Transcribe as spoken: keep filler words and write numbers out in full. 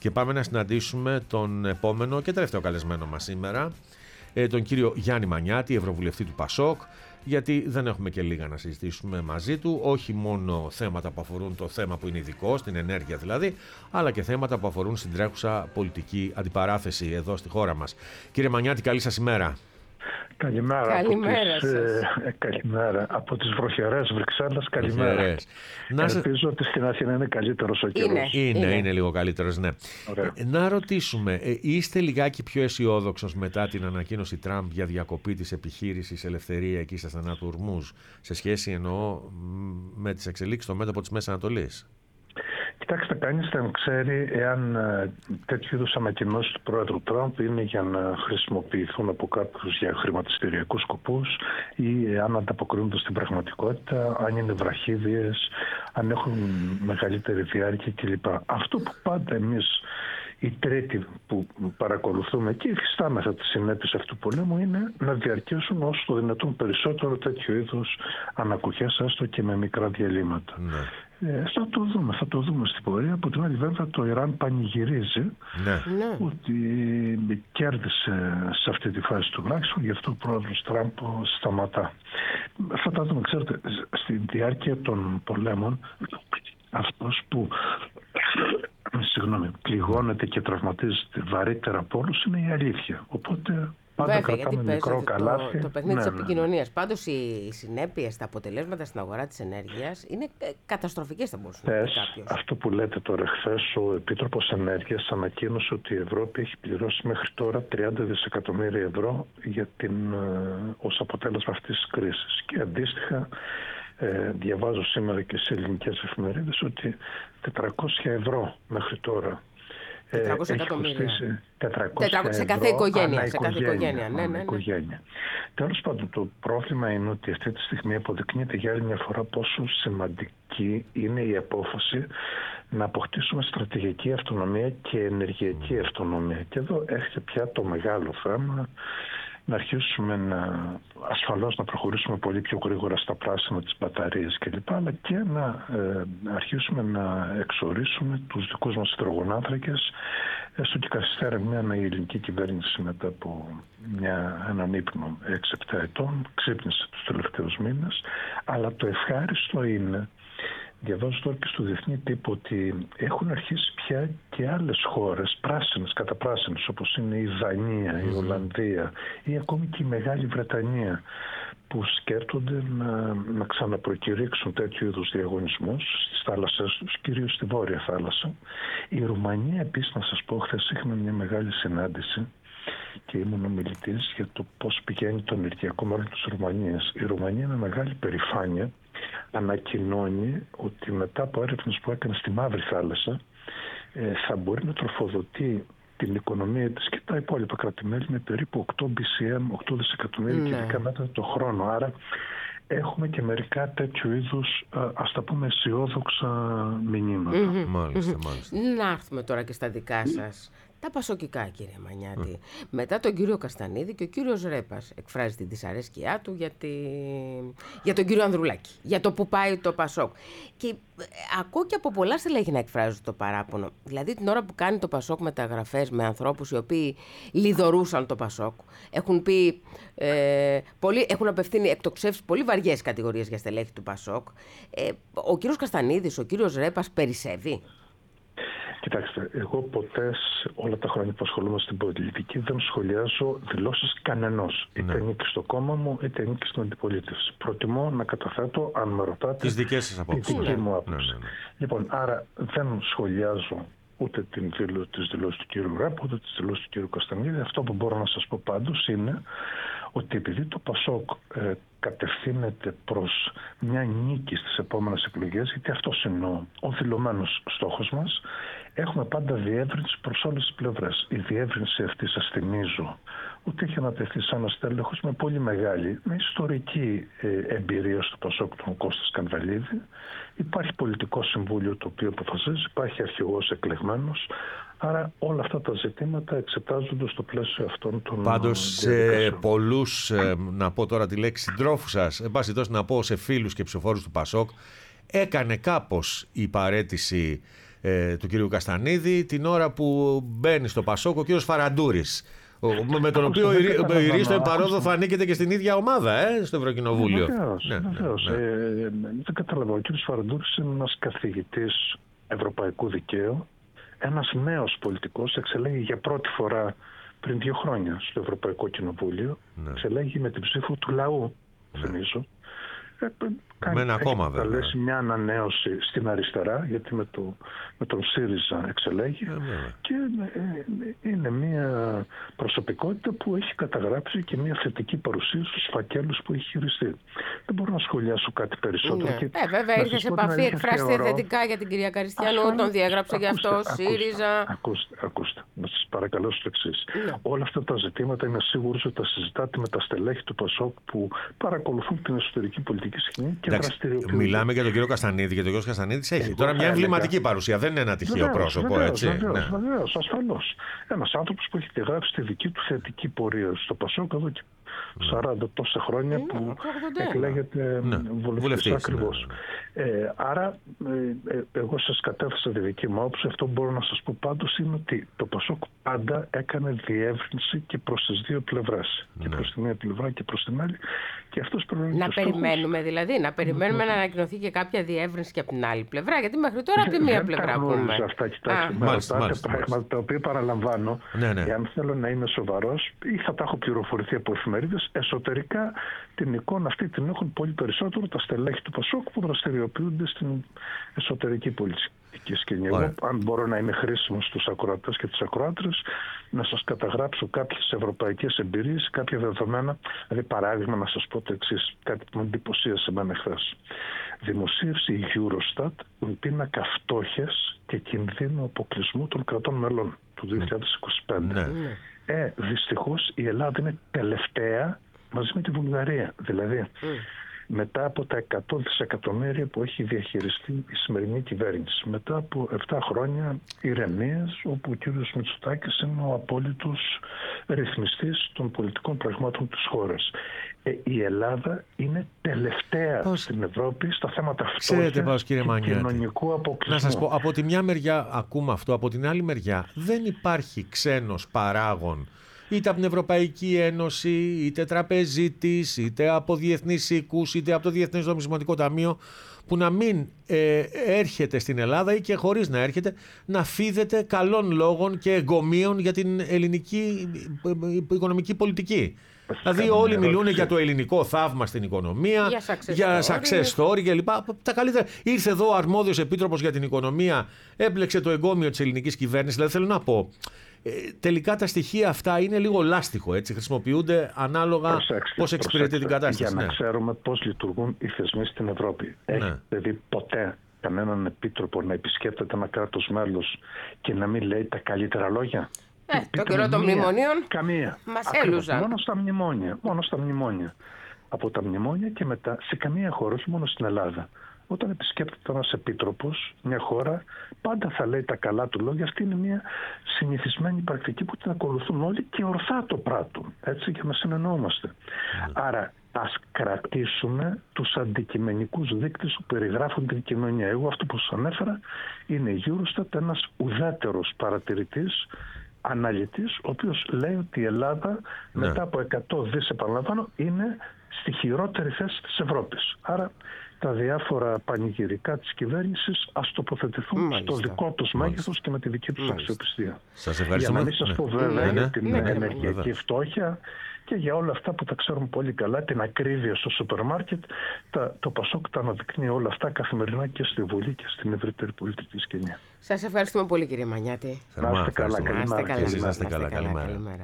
Και πάμε να συναντήσουμε τον επόμενο και τελευταίο καλεσμένο μας σήμερα, τον κύριο Γιάννη Μανιάτη, Ευρωβουλευτή του Πασόκ, γιατί δεν έχουμε και λίγα να συζητήσουμε μαζί του, όχι μόνο θέματα που αφορούν το θέμα που είναι ειδικό, στην ενέργεια δηλαδή, αλλά και θέματα που αφορούν στην τρέχουσα πολιτική αντιπαράθεση εδώ στη χώρα μας. Κύριε Μανιάτη, καλή σας ημέρα. Καλημέρα, καλημέρα, από τις, ε, καλημέρα από τις βροχερές Βρυξέλλες. Καλημέρα. Βροχερές. Να σε... Ελπίζω ότι στην Αθήνα είναι καλύτερος ο καιρός. Είναι, είναι, είναι. είναι λίγο καλύτερος, ναι. Ε, να ρωτήσουμε, ε, είστε λιγάκι πιο αισιόδοξος μετά την ανακοίνωση Τραμπ για διακοπή της επιχείρησης Ελευθερία εκεί στα στενά του Ορμούζ, σε σχέση εννοώ με τις εξελίξεις στο μέτωπο της Μέσης Ανατολής? Κοιτάξτε, κανείς δεν ξέρει εάν ε, τέτοιου είδους ανακοινώσεις του Πρόεδρου Τραμπ είναι για να χρησιμοποιηθούν από κάποιους για χρηματιστηριακούς σκοπούς ή αν ανταποκρίνονται στην πραγματικότητα, αν είναι βραχύδιες, αν έχουν μεγαλύτερη διάρκεια κλπ. Αυτό που πάντα εμείς οι τρίτοι που παρακολουθούμε και υφιστάμεθα τις συνέπειες αυτού του πολέμου είναι να διαρκέσουν όσο το δυνατόν περισσότερο τέτοιου είδους ανακουχές, έστω και με μικρά διαλύματα. Ναι. Ε, θα το δούμε, θα το δούμε στην πορεία. Από την άλλη βέβαια το Ιράν πανηγυρίζει ναι. ότι κέρδισε σε αυτή τη φάση τουλάχιστον, γι' αυτό ο πρόεδρος Τραμπ σταματά. Θα τα δούμε, ξέρετε, στη διάρκεια των πολέμων αυτός που συγγνώμη, πληγώνεται και τραυματίζεται βαρύτερα από όλους είναι η αλήθεια. Οπότε πάντα Βέβαια, κρατάμε γιατί μικρό καλάθι. Το, το παιχνίδι ναι, της ναι. επικοινωνίας. Πάντως οι συνέπειες, τα αποτελέσματα στην αγορά της ενέργειας είναι καταστροφικές, θα μπορούσε να πει κάποιος. Αυτό που λέτε τώρα, χθες ο Επίτροπος Ενέργειας ανακοίνωσε ότι η Ευρώπη έχει πληρώσει μέχρι τώρα τριάντα δισεκατομμύρια ευρώ για την, ως αποτέλεσμα αυτής της κρίσης. Και αντίστοιχα Ε, διαβάζω σήμερα και σε ελληνικές εφημερίδες ότι τετρακόσια ευρώ μέχρι τώρα τετρακόσια εκατομμύρια σε κάθε οικογένεια, σε κάθε οικογένεια, ναι, ναι, ναι. Τέλος πάντων, το πρόβλημα είναι ότι αυτή τη στιγμή αποδεικνύεται για άλλη μια φορά πόσο σημαντική είναι η απόφαση να αποκτήσουμε στρατηγική αυτονομία και ενεργειακή αυτονομία. Και εδώ έρχεται πια το μεγάλο θέμα, να αρχίσουμε να, ασφαλώς να προχωρήσουμε πολύ πιο γρήγορα στα πράσινα, τις μπαταρίες κλπ. Αλλά και να ε, αρχίσουμε να εξορίσουμε τους δικούς μας υδρογονάνθρακες, έστω και καθυστέρησε μια η ελληνική κυβέρνηση μετά από μια, έναν ύπνο έξι επτά ετών, ξύπνησε τους τελευταίους μήνες, αλλά το ευχάριστο είναι, διαβάζω τώρα και στο διεθνή τύπο, ότι έχουν αρχίσει πια και άλλες χώρες πράσινες, κατά πράσινες, όπως είναι η Δανία, η Ολλανδία ή ακόμη και η Μεγάλη Βρετανία, που σκέφτονται να, να ξαναπροκηρύξουν τέτοιου είδους διαγωνισμούς στις θάλασσες τους, κυρίως στη Βόρεια Θάλασσα. Η Ρουμανία επίσης, να σας πω, χθες είχαμε μια μεγάλη συνάντηση και ήμουν ομιλητής για το πώς πηγαίνει το ενεργειακό μέλλον της Ρουμανίας. Η Ρουμανία με μεγάλη περηφάνεια ανακοινώνει ότι μετά από έρευνες που έκανε στη Μαύρη Θάλασσα ε, θα μπορεί να τροφοδοτεί την οικονομία της και τα υπόλοιπα κράτη-μέλη με περίπου οκτώ μπι σι εμ, οκτώ δισεκατομμύρια ναι. κυβικά μέτρα το χρόνο. Άρα έχουμε και μερικά τέτοιου είδους, ας τα πούμε, αισιόδοξα μηνύματα. Mm-hmm. Μάλιστα, μάλιστα. Να έρθουμε τώρα και στα δικά σας. Τα πασοκικά, κύριε Μανιάτη. Mm. Μετά τον κύριο Καστανίδη και ο κύριος Ρέπας εκφράζει την δυσαρέσκειά του για, τη... για τον κύριο Ανδρουλάκη, για το που πάει το Πασόκ. Και ε, ακούω και από πολλά στελέχη να εκφράζουν το παράπονο. Δηλαδή την ώρα που κάνει το Πασόκ μεταγραφές με ανθρώπους οι οποίοι λιδωρούσαν το Πασόκ, έχουν πει, ε, πολύ, έχουν απευθύνει εκτοξεύσει πολύ βαριές κατηγορίες για στελέχη του Πασόκ. Ε, ο κύριος Καστανίδης, ο κύριος Ρέπας περισσεύει? Κοιτάξτε, εγώ ποτέ όλα τα χρόνια που ασχολούμαι στην πολιτική δεν σχολιάζω δηλώσεις κανενός. Ναι. Είτε ανήκει στο κόμμα μου, είτε ανήκει στην αντιπολίτευση. Προτιμώ να καταθέτω, αν με ρωτάτε, τις δικές σας απόψεις. Τη δική ναι. μου άποψη. Ναι, ναι, ναι. Λοιπόν, άρα δεν σχολιάζω ούτε την δηλώση, τις δηλώσεις του κ. Ράπ, ούτε τις δηλώσεις του κ. Καστανίδη. Αυτό που μπορώ να σας πω πάντως είναι ότι επειδή το Πασόκ ε, κατευθύνεται προς μια νίκη στις επόμενες εκλογές, γιατί αυτός είναι ο, ο δηλωμένος στόχος μας, έχουμε πάντα διεύρυνση προς όλες τις πλευρές. Η διεύρυνση αυτή, σας θυμίζω, ότι έχει ανατεθεί σαν ένα στέλεχος με πολύ μεγάλη, με ιστορική ε, εμπειρία στο Πασόκ, τον Κώστα Σκανδαλίδη. Υπάρχει πολιτικό συμβούλιο το οποίο αποφασίζει, υπάρχει αρχηγός εκλεγμένος. Άρα όλα αυτά τα ζητήματα εξετάζονται στο πλαίσιο αυτών των Πάντως σε πολλούς, ε, να πω τώρα τη λέξη συντρόφου σας, εν πάση τόσο να πω σε φίλους και ψηφοφόρους του Πασόκ, έκανε κάπως η παραίτηση ε, του κυρίου Καστανίδη, την ώρα που μπαίνει στο Πασόκ ο κύριος Φαραντούρης, με τον οποίο η Ρίστο παρόδο ανήκεται και στην ίδια ομάδα, ε, στο Ευρωκοινοβούλιο. Βεβαίως, ναι, βεβαίως. Ναι. Ε, δεν κατάλαβα. Ο κύριος Φαραντούρης είναι ένας καθηγητής ευρωπαϊκού δικαίου, ένας νέος πολιτικός, εξελέγει για πρώτη φορά πριν δύο χρόνια στο Ευρωπαϊκό Κοινοβούλιο, ναι. εξελέγει με την ψήφο του λαού, ναι. θυμίζω. Ε, κάνει, με ένα κόμμα βέβαια. Καλέσει μια ανανέωση στην αριστερά, γιατί με, το, με τον ΣΥΡΙΖΑ εξελέγει, ε, και ε, είναι μια προσωπικότητα που έχει καταγράψει και μια θετική παρουσία στους φακέλους που έχει χειριστεί. Δεν μπορώ να σχολιάσω κάτι περισσότερο. Ναι. Και ε, βέβαια ήρθε σε επαφή, εκφράστηκε θετικά για την κυρία Καριστιανού, ασφαλώς, τον διέγραψε γι' αυτό, ΣΥΡΙΖΑ. Ακούστε, ακούστε, να σας παρακαλώ στο εξής. Ναι. Όλα αυτά τα ζητήματα είμαι σίγουρος ότι τα συζητάτε με τα στελέχη του Πασόκ που παρακολουθούν την εσωτερική πολιτική σκηνή και δραστηριοποιούνται. Μιλάμε για τον κύριο Καστανίδη και τον κύριο Καστανίδης έχει ε, τώρα μια εμβληματική παρουσία, δεν είναι ένα τυχαίο βεβαίως, πρόσωπο, βεβαίως, έτσι. Βεβαίως, ναι. βεβαίως, ασφαλώς. Ένας άνθρωπος που έχει διαγράψει τη δική του θετική πορεία στο Πασόκ εδώ και σαράντα τόσα χρόνια που εκλέγεται ναι. βουλευτής ακριβώς. Ναι, ναι. Ε, άρα ε, ε, εγώ σας κατέθεσα τη δική μου άποψη. Αυτό που μπορώ να σας πω πάντως είναι ότι το Πασόκ πάντα έκανε διεύρυνση και προς τις δύο πλευρές. Ναι. Και προς τη μία πλευρά και προς την άλλη. Και αυτός πρέπει να περιμένουμε δηλαδή, να περιμένουμε mm-hmm. να ανακοινωθεί και κάποια διεύρυνση και από την άλλη πλευρά. Γιατί μέχρι τώρα από τη μία πλευρά ακούμε. Αυτά, κοιτάξτε, με ρωτάτε πράγματα τα οποία παραλαμβάνω. Ναι, ναι. Εάν θέλω να είμαι σοβαρός ή θα τα έχω πληροφορηθεί από εφημερίδες, εσωτερικά την εικόνα αυτή την έχουν πολύ περισσότερο τα στελέχη του Πασόκ που δραστηριοποιούνται στην εσωτερική πολιτική σκηνή. Εγώ, αν μπορώ να είμαι χρήσιμος στους ακροατές και τις ακροάτρες, να σας καταγράψω κάποιες ευρωπαϊκές εμπειρίες, κάποια δεδομένα. Δηλαδή, παράδειγμα, να σας πω το εξής, κάτι που με εντυπωσίασε εμένα χθες. Δημοσίευσε η Eurostat τον πίνακα φτώχειας και κινδύνου αποκλεισμού των κρατών μελών του δύο χιλιάδες είκοσι πέντε. Ναι. Ε, δυστυχώς η Ελλάδα είναι τελευταία μαζί με τη Βουλγαρία. Δηλαδή, mm. μετά από τα εκατό δισεκατομμύρια που έχει διαχειριστεί η σημερινή κυβέρνηση, μετά από επτά χρόνια ηρεμίας, όπου ο κ. Μητσοτάκης είναι ο απόλυτος ρυθμιστής των πολιτικών πραγμάτων της χώρας. Ε, η Ελλάδα είναι τελευταία πώς... στην Ευρώπη στα θέματα φτώχειας και κοινωνικού αποκλεισμού. Να σας πω, από τη μια μεριά ακούμε αυτό, από την άλλη μεριά δεν υπάρχει ξένος παράγων, είτε από την Ευρωπαϊκή Ένωση, είτε τραπεζίτης, είτε από διεθνείς οίκους, είτε από το Διεθνές Νομισματικό Ταμείο, που να μην ε, έρχεται στην Ελλάδα ή και χωρίς να έρχεται να φίδεται καλών λόγων και εγκομείων για την ελληνική οικονομική πολιτική. Δηλαδή όλοι μιλούν για το ελληνικό θαύμα στην οικονομία, για success story κλπ. Τα καλύτερα. Ήρθε εδώ ο αρμόδιος επίτροπος για την οικονομία, έπλεξε το εγκόμιο της ελληνικής κυβέρνησης. Δηλαδή θέλω να πω, ε, τελικά τα στοιχεία αυτά είναι λίγο λάστιχο, έτσι, χρησιμοποιούνται ανάλογα προσέξτε, πώς εξυπηρετεί προσέξτε, την κατάσταση. Για ναι. να ξέρουμε πώς λειτουργούν οι θεσμοί στην Ευρώπη. Ναι. Έχετε δει ποτέ κανέναν επίτροπο να επισκέπτεται ένα κράτος μέλος και να μην λέει τα καλύτερα λόγια? Ε, το καιρό των μνημονίων καμία. Μας έλουζαν. Μόνο στα μνημόνια. Μόνο στα μνημόνια. Από τα μνημόνια και μετά σε καμία χώρα, όχι μόνο στην Ελλάδα. Όταν επισκέπτεται ένας επίτροπος μια χώρα, πάντα θα λέει τα καλά του λόγια. Αυτή είναι μια συνηθισμένη πρακτική που την ακολουθούν όλοι και ορθά το πράττουν. Έτσι, και να συνεννοούμαστε. Mm. Άρα, ας κρατήσουμε τους αντικειμενικούς δείκτες που περιγράφουν την κοινωνία. Εγώ αυτό που σας ανέφερα είναι η Eurostat, ένας ουδέτερος παρατηρητής, αναλυτής, ο οποίος λέει ότι η Ελλάδα ναι. μετά από εκατό δις, επαναλαμβάνω, είναι στη χειρότερη θέση της Ευρώπης. Άρα τα διάφορα πανηγυρικά της κυβέρνησης ας τοποθετηθούν Μάλιστα. στο δικό τους μέγεθος και με τη δική τους Μάλιστα. αξιοπιστία. Σας ευχαριστούμε. Για να μην σας πω βέβαια ναι, για την ναι, ενεργειακή ναι, φτώχεια και για όλα αυτά που τα ξέρουμε πολύ καλά, την ακρίβεια στο σούπερ μάρκετ, τα, το Πασόκ τα αναδεικνύει όλα αυτά καθημερινά και στη Βουλή και στην ευρύτερη πολιτική σκηνή. Σας ευχαριστούμε πολύ, κύριε Μανιάτη. Να είστε καλά, καλημέρα. Να είστε καλά, καλημέρα.